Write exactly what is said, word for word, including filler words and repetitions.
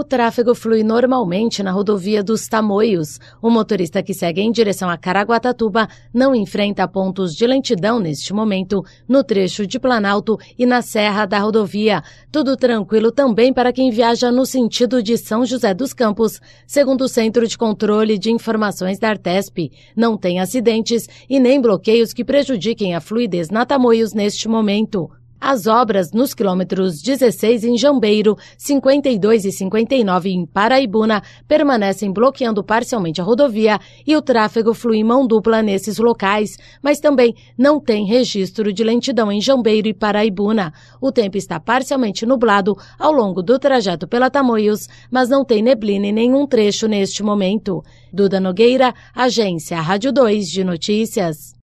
O tráfego flui normalmente na rodovia dos Tamoios. O motorista que segue em direção a Caraguatatuba não enfrenta pontos de lentidão neste momento no trecho de Planalto e na serra da rodovia. Tudo tranquilo também para quem viaja no sentido de São José dos Campos. Segundo o Centro de Controle de Informações da Artesp, não tem acidentes e nem bloqueios que prejudiquem a fluidez na Tamoios neste momento. As obras nos quilômetros dezesseis em Jambeiro, cinquenta e dois e cinquenta e nove em Paraibuna permanecem bloqueando parcialmente a rodovia e o tráfego flui em mão dupla nesses locais, mas também não tem registro de lentidão em Jambeiro e Paraibuna. O tempo está parcialmente nublado ao longo do trajeto pela Tamoios, mas não tem neblina em nenhum trecho neste momento. Duda Nogueira, Agência Rádio dois de Notícias.